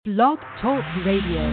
Blog Talk Radio.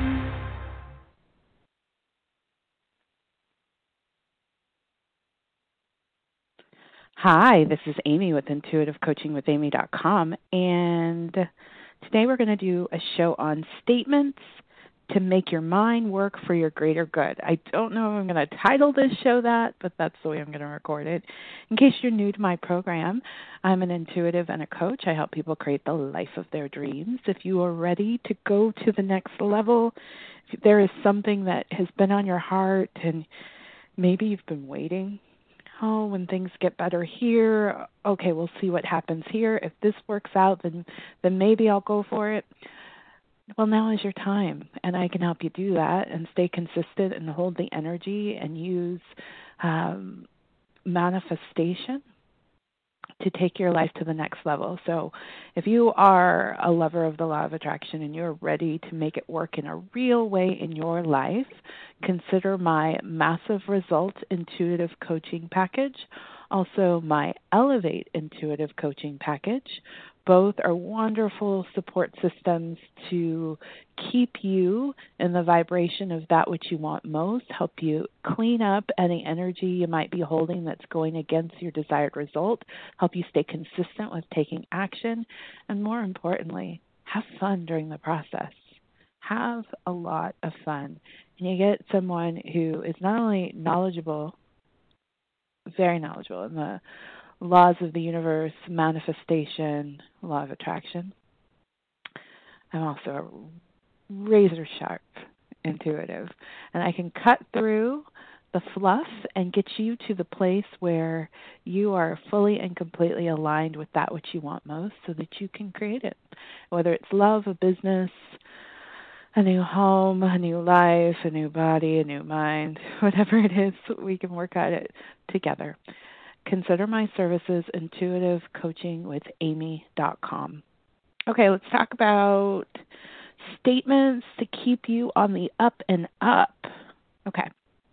Hi, this is Amy with intuitivecoachingwithamy.com, and today we're going to do a show on statements to make your mind work for your greater good. I don't know if I'm going to title this show that, but that's the way I'm going to record it. In case you're new to my program, I'm an intuitive and a coach. I help people create the life of their dreams. If you are ready to go to the next level, if there is something that has been on your heart and maybe you've been waiting, when things get better here, okay, we'll see what happens here. If this works out, then maybe I'll go for it. Well, now is your time, and I can help you do that and stay consistent and hold the energy and use manifestation to take your life to the next level. So if you are a lover of the law of attraction and you're ready to make it work in a real way in your life, consider my Massive Results Intuitive Coaching Package, also my Elevate Intuitive Coaching Package. Both are wonderful support systems to keep you in the vibration of that which you want most, help you clean up any energy you might be holding that's going against your desired result, help you stay consistent with taking action, and more importantly, have fun during the process. Have a lot of fun. And you get someone who is not only knowledgeable, very knowledgeable in the laws of the universe, manifestation, law of attraction. I'm also a razor sharp intuitive, and I can cut through the fluff and get you to the place where you are fully and completely aligned with that which you want most so that you can create it. Whether it's love, a business, a new home, a new life, a new body, a new mind, whatever it is, we can work at it together. Consider my services intuitivecoachingwithamy.com. Okay, let's talk about statements to keep you on the up and up. Okay.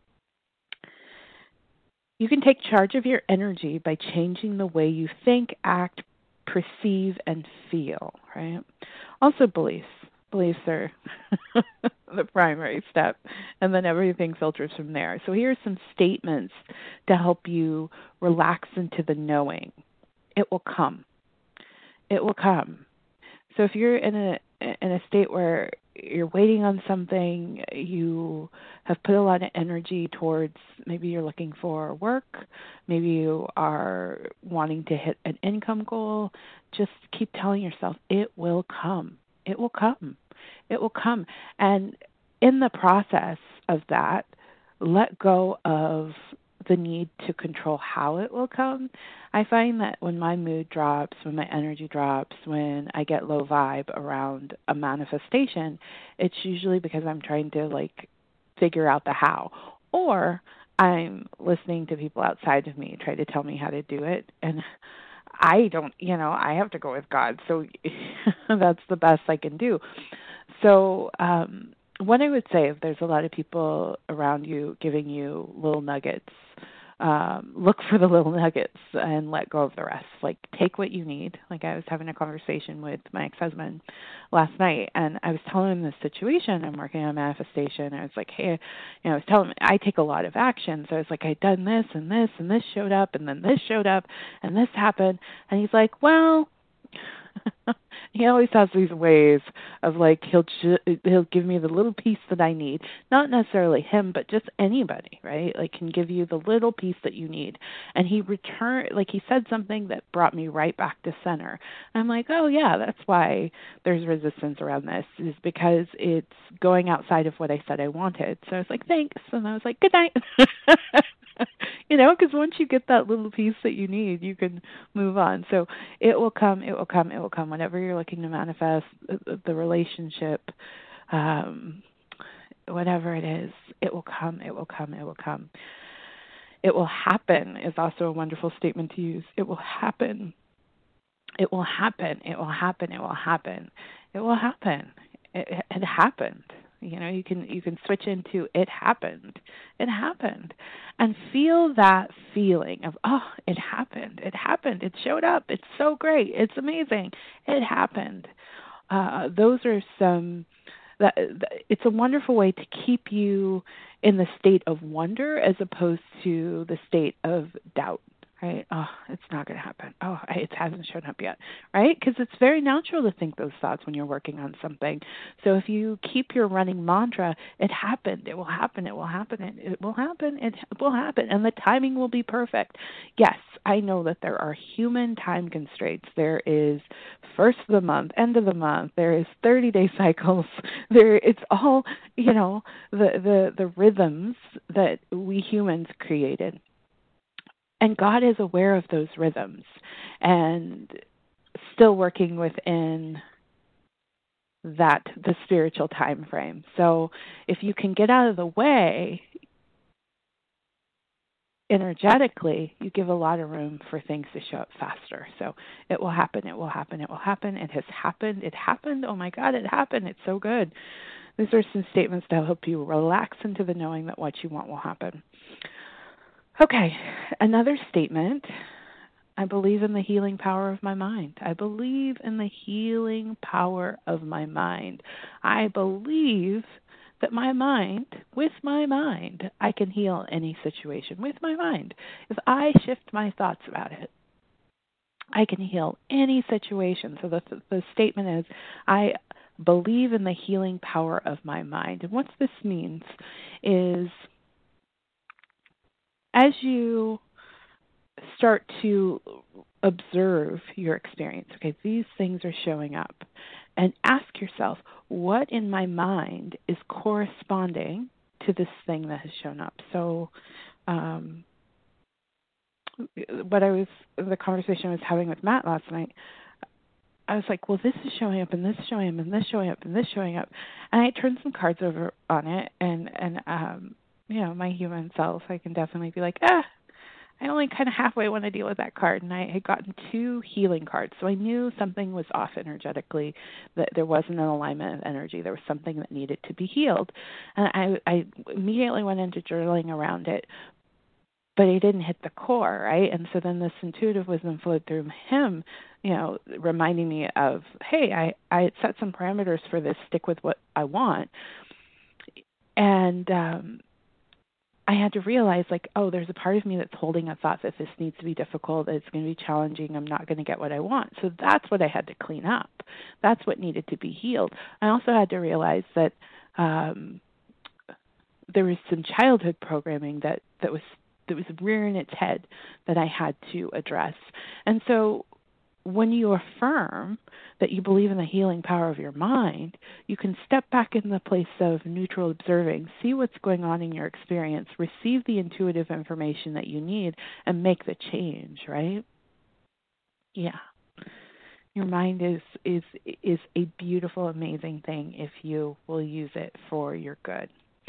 You can take charge of your energy by changing the way you think, act, perceive, and feel, right? Also beliefs. Beliefs are the primary step, and then everything filters from there. So here are some statements to help you relax into the knowing. It will come. It will come. So if you're in a state where you're waiting on something, you have put a lot of energy towards, maybe you're looking for work, maybe you are wanting to hit an income goal, just keep telling yourself, it will come. It will come. It will come. And in the process of that, let go of the need to control how it will come. I find that when my mood drops, when my energy drops, when I get low vibe around a manifestation, it's usually because I'm trying to figure out the how, or I'm listening to people outside of me try to tell me how to do it, and I don't, I have to go with God. So that's the best I can do. So what I would say, if there's a lot of people around you giving you little nuggets, look for the little nuggets and let go of the rest. Take what you need. I was having a conversation with my ex-husband last night, and I was telling him this situation. I'm working on manifestation. I was like, hey, I was telling him I take a lot of action. So I was like, I'd done this and this, and this showed up, and then this showed up, and this happened. And he's like, well, he always has these ways of he'll give me the little piece that I need. Not necessarily him, but just anybody, right? Can give you the little piece that you need. And he he said something that brought me right back to center. I'm like, oh yeah, that's why there's resistance around this, is because it's going outside of what I said I wanted. So I was like, thanks, and I was like, good night. Because once you get that little piece that you need, you can move on. So it will come, it will come, it will come. Whenever you're looking to manifest the relationship, whatever it is, it will come, it will come, it will come. It will happen is also a wonderful statement to use. It will happen. It will happen. It will happen. It will happen. It will happen. It happened. You can switch into it happened. It happened. And feel that feeling of, oh, it happened. It happened. It showed up. It's so great. It's amazing. It happened. those are some. It's a wonderful way to keep you in the state of wonder as opposed to the state of doubt. Right? Oh, it's not going to happen. Oh, it hasn't shown up yet. Right? Because it's very natural to think those thoughts when you're working on something. So if you keep your running mantra, it happened, it will happen, it will happen, it will happen, it will happen, and the timing will be perfect. Yes, I know that there are human time constraints. There is first of the month, end of the month. There is 30-day cycles. It's all the rhythms that we humans created. And God is aware of those rhythms and still working within the spiritual time frame. So if you can get out of the way energetically, you give a lot of room for things to show up faster. So it will happen, it will happen, it will happen. It has happened. It happened. Oh my God, it happened. It's so good. These are some statements that help you relax into the knowing that what you want will happen. Okay, another statement. I believe in the healing power of my mind. I believe in the healing power of my mind. I believe that with my mind, I can heal any situation with my mind. If I shift my thoughts about it, I can heal any situation. So the statement is, I believe in the healing power of my mind. And what this means is, as you start to observe your experience, okay, these things are showing up, and ask yourself, what in my mind is corresponding to this thing that has shown up? So, the conversation I was having with Matt last night, I was like, well, this is showing up, and this is showing up, and this is showing up, and this is showing up. And I turned some cards over on it, and my human self, I can definitely be like, I only kind of halfway want to deal with that card. And I had gotten 2 healing cards. So I knew something was off energetically, that there wasn't an alignment of energy. There was something that needed to be healed. And I immediately went into journaling around it, but it didn't hit the core, right? And so then this intuitive wisdom flowed through him, reminding me of, hey, I had set some parameters for this, stick with what I want. And I had to realize, there's a part of me that's holding a thought that this needs to be difficult, that it's going to be challenging, I'm not going to get what I want. So that's what I had to clean up. That's what needed to be healed. I also had to realize that there was some childhood programming that was rearing its head that I had to address. And so when you affirm that you believe in the healing power of your mind, you can step back in the place of neutral observing, see what's going on in your experience, receive the intuitive information that you need, and make the change, right? Yeah. Your mind is a beautiful, amazing thing if you will use it for your good.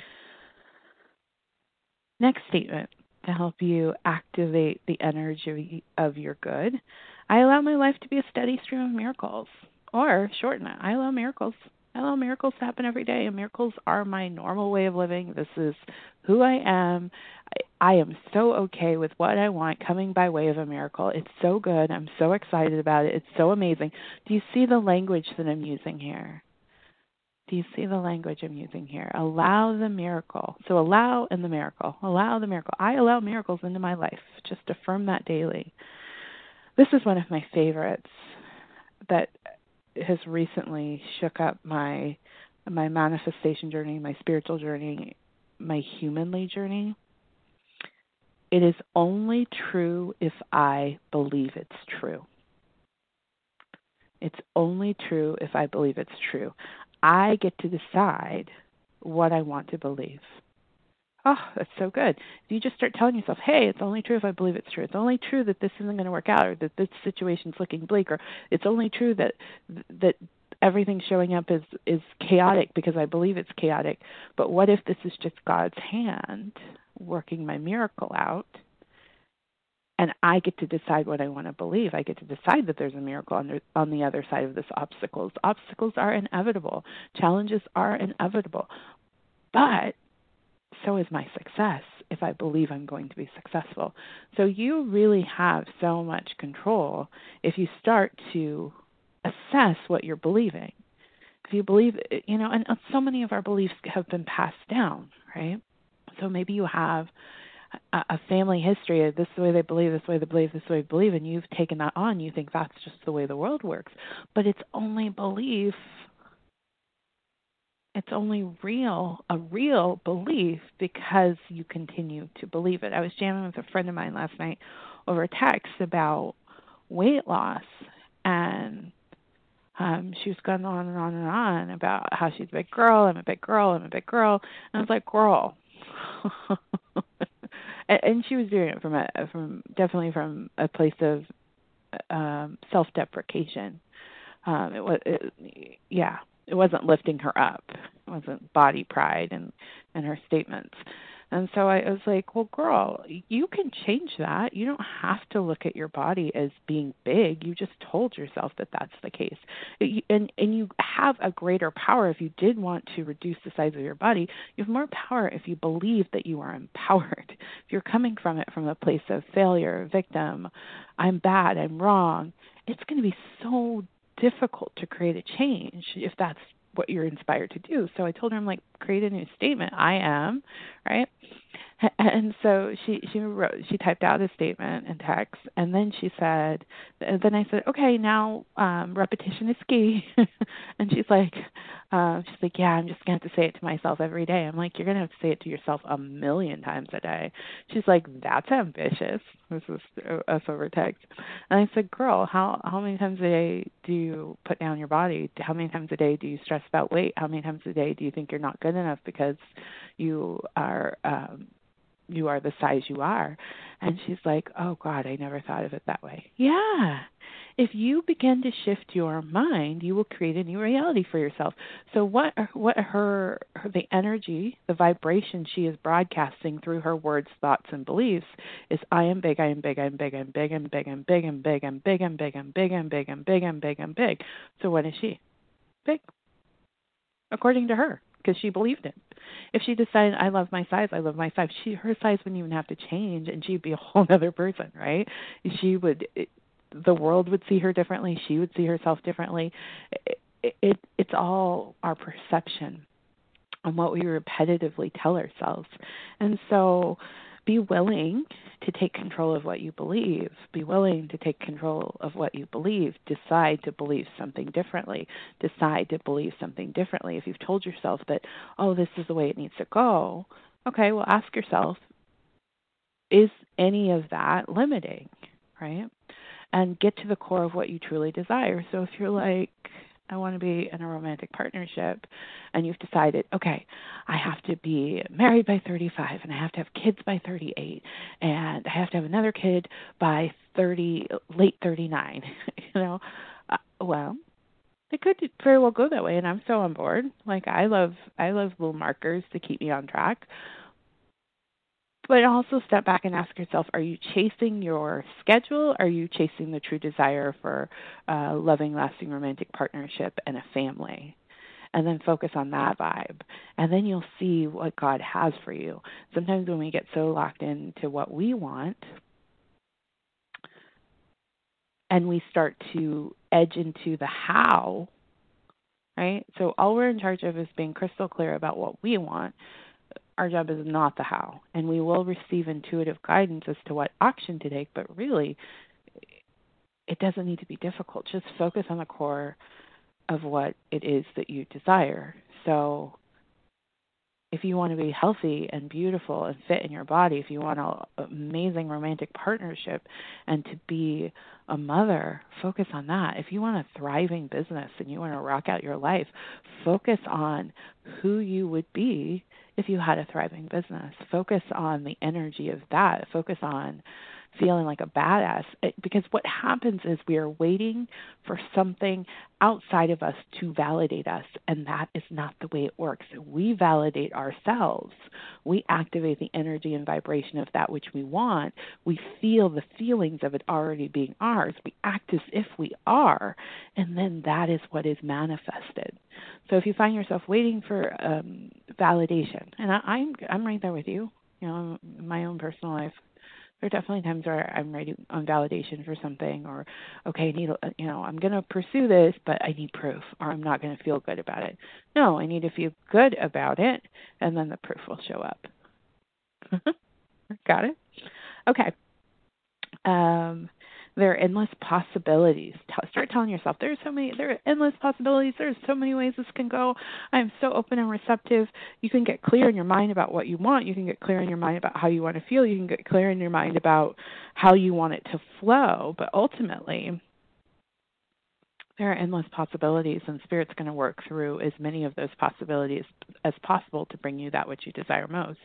Next statement to help you activate the energy of your good. I allow my life to be a steady stream of miracles. Or shorten it, I allow miracles. I allow miracles to happen every day, and miracles are my normal way of living. This is who I am. I am so okay with what I want coming by way of a miracle. It's so good. I'm so excited about it. It's so amazing. Do you see the language that I'm using here? Do you see the language I'm using here? Allow the miracle. So allow and the miracle. Allow the miracle. I allow miracles into my life. Just affirm that daily. This is one of my favorites that has recently shook up my manifestation journey, my spiritual journey, my humanly journey. It is only true if I believe it's true. It's only true if I believe it's true. I get to decide what I want to believe. Oh, that's so good. If you just start telling yourself, hey, it's only true if I believe it's true. It's only true that this isn't going to work out, or that this situation's looking bleak, or it's only true that everything showing up is chaotic because I believe it's chaotic. But what if this is just God's hand working my miracle out? And I get to decide what I want to believe. I get to decide that there's a miracle on the other side of this obstacles. Obstacles are inevitable. Challenges are inevitable. But so is my success if I believe I'm going to be successful. So you really have so much control if you start to assess what you're believing. If you believe, and so many of our beliefs have been passed down, right? So maybe you have a family history of this is the way they believe, this way they believe, this way they believe, and you've taken that on. You think that's just the way the world works. But it's only belief. It's only a real belief because you continue to believe it. I was jamming with a friend of mine last night over text about weight loss, and she was going on and on and on about how she's a big girl, I'm a big girl, I'm a big girl. And I was like, girl. And she was doing it from definitely from a place of self-deprecation. Yeah, it wasn't lifting her up. It wasn't body pride and her statements. And so I was like, well, girl, you can change that. You don't have to look at your body as being big. You just told yourself that that's the case. And you have a greater power if you did want to reduce the size of your body. You have more power if you believe that you are empowered. If you're coming from it from a place of failure, victim, I'm bad, I'm wrong, it's going to be so difficult to create a change if that's what you're inspired to do. So I told her, I'm like, create a new statement. I am, right? And so she typed out a statement in text, and then she said, then I said, okay, now repetition is key. And she's like, yeah, I'm just gonna have to say it to myself every day. I'm like, you're gonna have to say it to yourself a million times a day. She's like, that's ambitious. This is us over text. And I said, girl, how many times a day do you put down your body? How many times a day do you stress about weight? How many times a day do you think you're not good enough because you are the size you are? And she's like, oh God, I never thought of it that way. Yeah. If you begin to shift your mind, you will create a new reality for yourself. So the energy, the vibration she is broadcasting through her words, thoughts, and beliefs is I am big, I am big, I'm big, I'm big, I'm big, I'm big, I'm big, I'm big, I'm big, I'm big, I'm big, I'm big, I'm big, I'm big. So what is she? Big, according to her, because she believed it. If she decided, I love my size, I love my size, her size wouldn't even have to change, and she'd be a whole other person, right? The world would see her differently. She would see herself differently. It's all our perception on what we repetitively tell ourselves. And so be willing to take control of what you believe. Be willing to take control of what you believe. Decide to believe something differently. Decide to believe something differently. If you've told yourself that, oh, this is the way it needs to go, okay, well, ask yourself, is any of that limiting, right? And get to the core of what you truly desire. So if you're like, I want to be in a romantic partnership, and you've decided, okay, I have to be married by 35, and I have to have kids by 38, and I have to have another kid by late 39, well, it could very well go that way, and I'm so on board. Like I love little markers to keep me on track. But also step back and ask yourself, are you chasing your schedule? Are you chasing the true desire for a loving, lasting romantic partnership and a family? And then focus on that vibe. And then you'll see what God has for you. Sometimes when we get so locked into what we want and we start to edge into the how, right? So all we're in charge of is being crystal clear about what we want. Our job is not the how, and we will receive intuitive guidance as to what action to take, but really, it doesn't need to be difficult. Just focus on the core of what it is that you desire. So if you want to be healthy and beautiful and fit in your body, if you want an amazing romantic partnership and to be a mother, focus on that. If you want a thriving business and you want to rock out your life, focus on who you would be if you had a thriving business. Focus on the energy of that. Focus on feeling like a badass. Because what happens is we are waiting for something outside of us to validate us, and that is not the way it works. We validate ourselves. We activate the energy and vibration of that which we want. We feel the feelings of it already being ours. We act as if we are, and then that is what is manifested. So if you find yourself waiting for validation, and I'm right there with you, in my own personal life, There are definitely times where I'm writing on validation for something, or okay, I need, I'm going to pursue this, but I need proof, or I'm not going to feel good about it. No, I need to feel good about it, and then the proof will show up. Got it? Okay. Um, there are endless possibilities. Start telling yourself there are endless possibilities. There's so many ways this can go. I'm so open and receptive. You can get clear in your mind about what you want. You can get clear in your mind about how you want to feel. You can get clear in your mind about how you want it to flow. But ultimately, there are endless possibilities, and Spirit's going to work through as many of those possibilities as possible to bring you that which you desire most.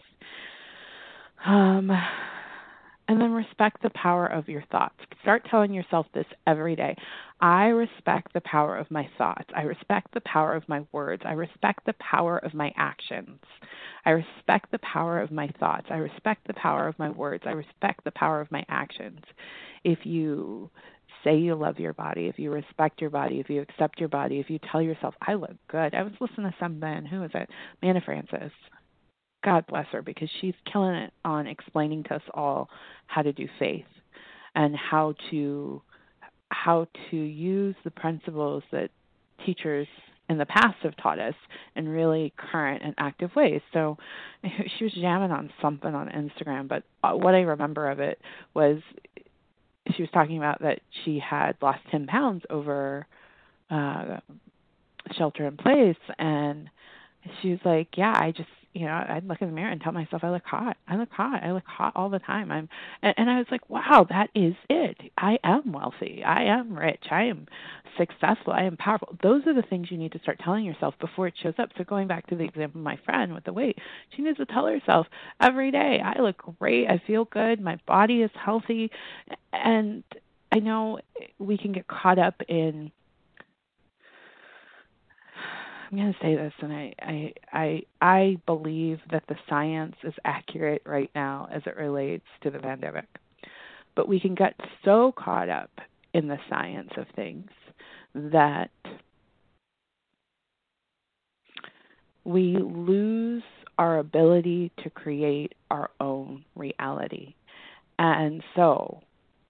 And then respect the power of your thoughts. Start telling yourself this every day. I respect the power of my thoughts. I respect the power of my words. I respect the power of my actions. I respect the power of my thoughts. I respect the power of my words. I respect the power of my actions. If you say you love your body, if you respect your body, if you accept your body, if you tell yourself, I look good. I was listening to something, who is it? Manna Francis. God bless her, because she's killing it on explaining to us all how to do faith and how to use the principles that teachers in the past have taught us in really current and active ways. So she was jamming on something on Instagram, but what I remember of it was she was talking about that she had lost 10 pounds over shelter in place, and she was like, yeah, I just, I'd look in the mirror and tell myself I look hot. I look hot. I look hot all the time. And I was like, wow, that is it. I am wealthy. I am rich. I am successful. I am powerful. Those are the things you need to start telling yourself before it shows up. So going back to the example of my friend with the weight, she needs to tell herself every day, I look great. I feel good. My body is healthy. And I know we can get caught up in, I'm going to say this, and I believe that the science is accurate right now as it relates to the pandemic. But we can get so caught up in the science of things that we lose our ability to create our own reality. And so,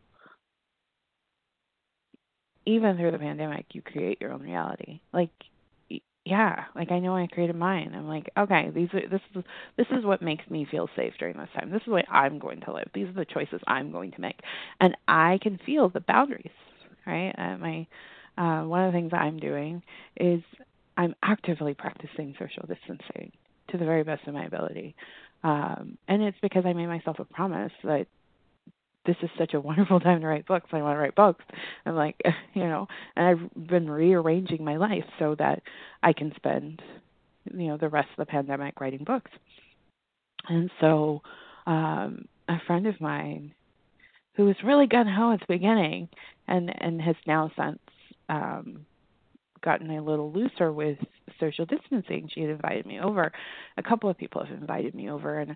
even through the pandemic, you create your own reality. Yeah, I know I created mine. I'm like, okay, this is what makes me feel safe during this time. This is the way I'm going to live. These are the choices I'm going to make, and I can feel the boundaries. Right? One of the things I'm doing is I'm actively practicing social distancing to the very best of my ability, and it's because I made myself a promise that this is such a wonderful time to write books. I want to write books. I'm like, and I've been rearranging my life so that I can spend, the rest of the pandemic writing books. And so, a friend of mine who was really gung-ho at the beginning and has now since gotten a little looser with social distancing, she had invited me over. A couple of people have invited me over, and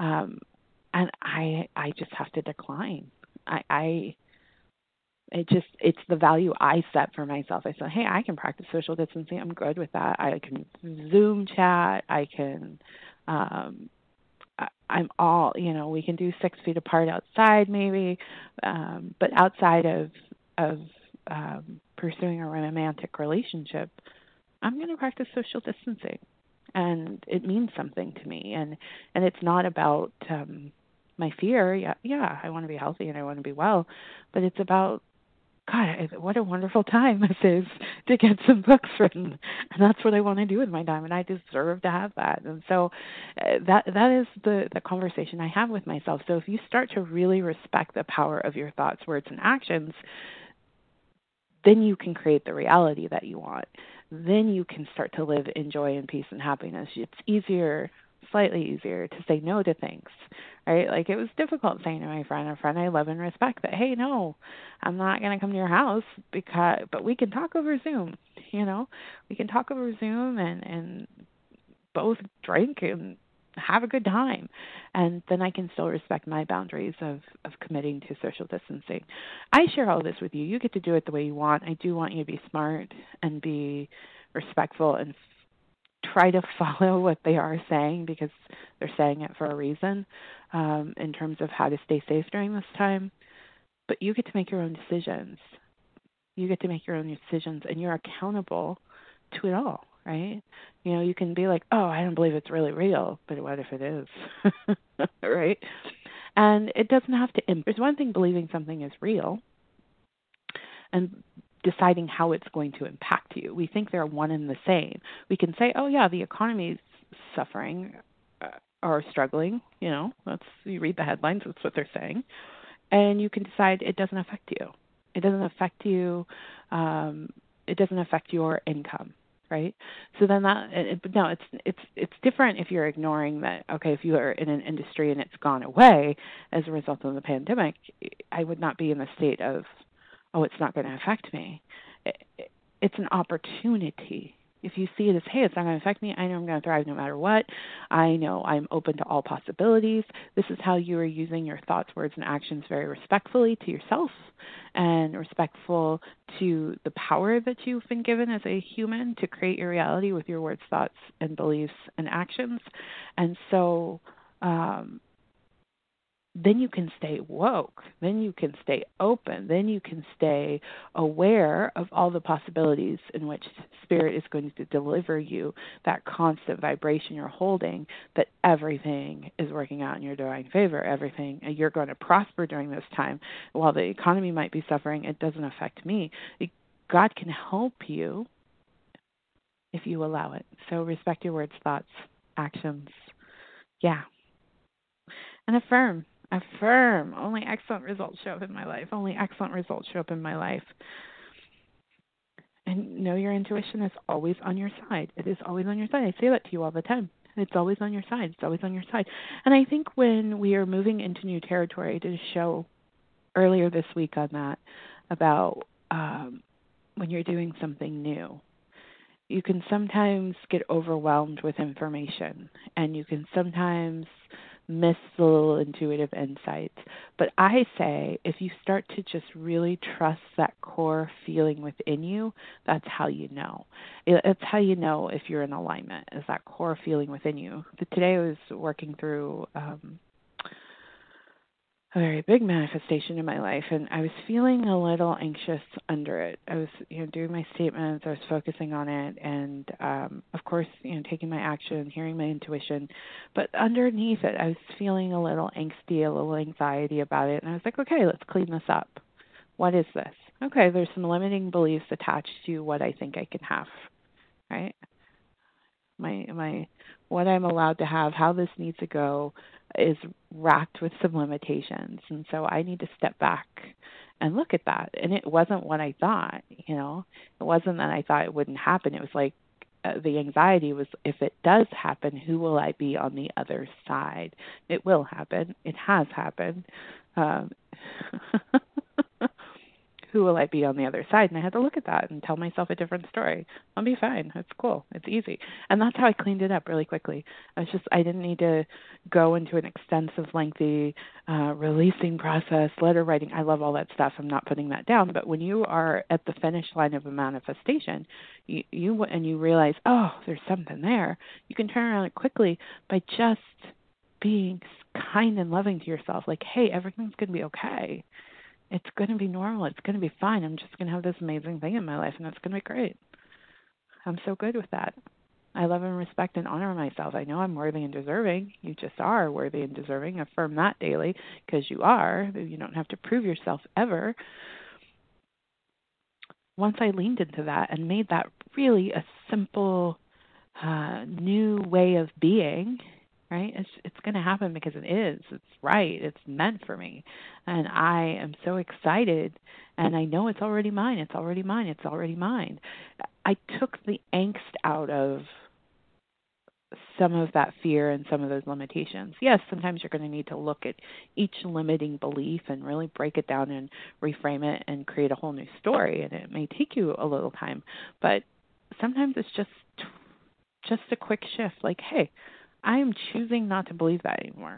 I just have to decline. It's the value I set for myself. I said, hey, I can practice social distancing. I'm good with that. I can Zoom chat. I can, I'm all, we can do 6 feet apart outside maybe, but outside of pursuing a romantic relationship, I'm going to practice social distancing, and it means something to me. And it's not about my fear. Yeah, I want to be healthy and I want to be well, but it's about, God, what a wonderful time this is to get some books written, and that's what I want to do with my time, and I deserve to have that. And so that is the conversation I have with myself. So if you start to really respect the power of your thoughts, words, and actions, then you can create the reality that you want. Then you can start to live in joy and peace and happiness. It's easier, slightly easier, to say no to things, right? Like, it was difficult saying to my friend, a friend I love and respect, that, hey, no, I'm not going to come to your house, but we can talk over Zoom, we can talk over Zoom and both drink and have a good time, and then I can still respect my boundaries of committing to social distancing. I share all this with you. You get to do it the way you want. I do want you to be smart and be respectful and try to follow what they are saying because they're saying it for a reason, in terms of how to stay safe during this time. But you get to make your own decisions. You get to make your own decisions, and you're accountable to it all, right? You can be like, oh, I don't believe it's really real, but what if it is? Right? And it doesn't have to, there's one thing believing something is real and deciding how it's going to impact you. We think they're one and the same. We can say, oh, yeah, the economy's suffering or struggling. You read the headlines, that's what they're saying. And you can decide it doesn't affect you. It doesn't affect you. It doesn't affect your income, right? So then no, it's different if you're ignoring that. Okay, if you are in an industry and it's gone away as a result of the pandemic, I would not be in the state of, oh, it's not going to affect me. It's an opportunity. If you see it as, hey, it's not going to affect me, I know I'm going to thrive no matter what. I know I'm open to all possibilities. This is how you are using your thoughts, words, and actions very respectfully to yourself and respectful to the power that you've been given as a human to create your reality with your words, thoughts, and beliefs and actions. And so, then you can stay woke, then you can stay open, then you can stay aware of all the possibilities in which Spirit is going to deliver you that constant vibration you're holding, that everything is working out in your divine favor, everything, you're going to prosper during this time. While the economy might be suffering, it doesn't affect me. God can help you if you allow it. So respect your words, thoughts, actions. Yeah. And affirm. Only excellent results show up in my life. Only excellent results show up in my life. And know your intuition is always on your side. It is always on your side. I say that to you all the time. It's always on your side. It's always on your side. And I think when we are moving into new territory, I did a show earlier this week on that about when you're doing something new. You can sometimes get overwhelmed with information, and you can sometimes miss the little intuitive insights. But I say if you start to just really trust that core feeling within you, that's how you know. It's how you know if you're in alignment, is that core feeling within you. Today I was working through a very big manifestation in my life, and I was feeling a little anxious under it. I was, doing my statements, I was focusing on it, and of course, taking my action, hearing my intuition. But underneath it, I was feeling a little angsty, a little anxiety about it, and I was like, okay, let's clean this up. What is this? Okay, there's some limiting beliefs attached to what I think I can have, right? My what I'm allowed to have, how this needs to go, is racked with some limitations, and so I need to step back and look at that. And it wasn't what I thought. It wasn't that I thought it wouldn't happen. It was like the anxiety was, if it does happen, who will I be on the other side? It will happen. It has happened. Who will I be on the other side? And I had to look at that and tell myself a different story. I'll be fine. It's cool. It's easy. And that's how I cleaned it up really quickly. I didn't need to go into an extensive, lengthy releasing process, letter writing. I love all that stuff. I'm not putting that down. But when you are at the finish line of a manifestation, you realize, oh, there's something there, you can turn around quickly by just being kind and loving to yourself. Like, hey, everything's going to be okay. It's going to be normal. It's going to be fine. I'm just going to have this amazing thing in my life, and it's going to be great. I'm so good with that. I love and respect and honor myself. I know I'm worthy and deserving. You just are worthy and deserving. Affirm that daily because you are. You don't have to prove yourself ever. Once I leaned into that and made that really a simple, new way of being, right? It's going to happen because it is. It's right. It's meant for me. And I am so excited, and I know it's already mine. It's already mine. It's already mine. I took the angst out of some of that fear and some of those limitations. Yes, sometimes you're going to need to look at each limiting belief and really break it down and reframe it and create a whole new story, and it may take you a little time. But sometimes it's just a quick shift, like, hey, I am choosing not to believe that anymore.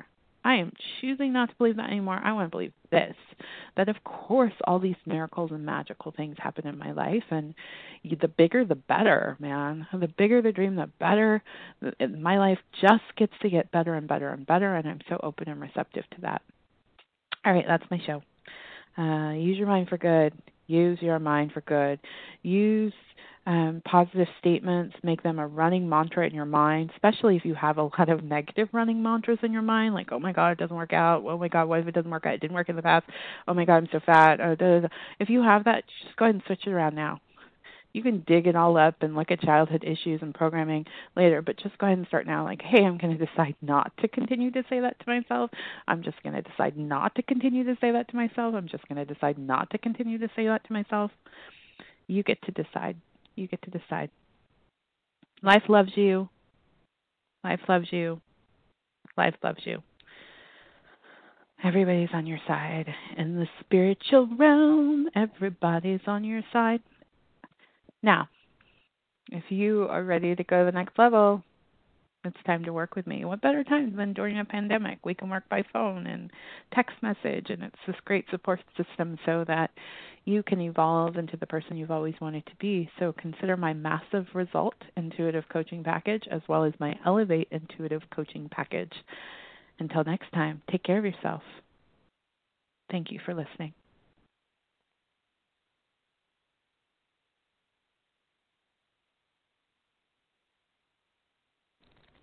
I am choosing not to believe that anymore. I want to believe this, that of course all these miracles and magical things happen in my life, and the bigger the better, man. The bigger the dream, the better. My life just gets to get better and better and better, and I'm so open and receptive to that. All right, that's my show. Use your mind for good. Use your mind for good. Use positive statements. Make them a running mantra in your mind, especially if you have a lot of negative running mantras in your mind, like, oh my God, it doesn't work out. Oh my God, what if it doesn't work out? It didn't work in the past. Oh my God, I'm so fat. If you have that, just go ahead and switch it around now. You can dig it all up and look at childhood issues and programming later, but just go ahead and start now. Like, hey, I'm going to decide not to continue to say that to myself. I'm just going to decide not to continue to say that to myself. I'm just going to decide not to continue to say that to myself. You get to decide. You get to decide. Life loves you. Life loves you. Life loves you. Everybody's on your side. In the spiritual realm, everybody's on your side. Now, if you are ready to go to the next level, it's time to work with me. What better time than during a pandemic? We can work by phone and text message, and it's this great support system so that you can evolve into the person you've always wanted to be. So consider my Massive Result Intuitive Coaching Package as well as my Elevate Intuitive Coaching Package. Until next time, take care of yourself. Thank you for listening.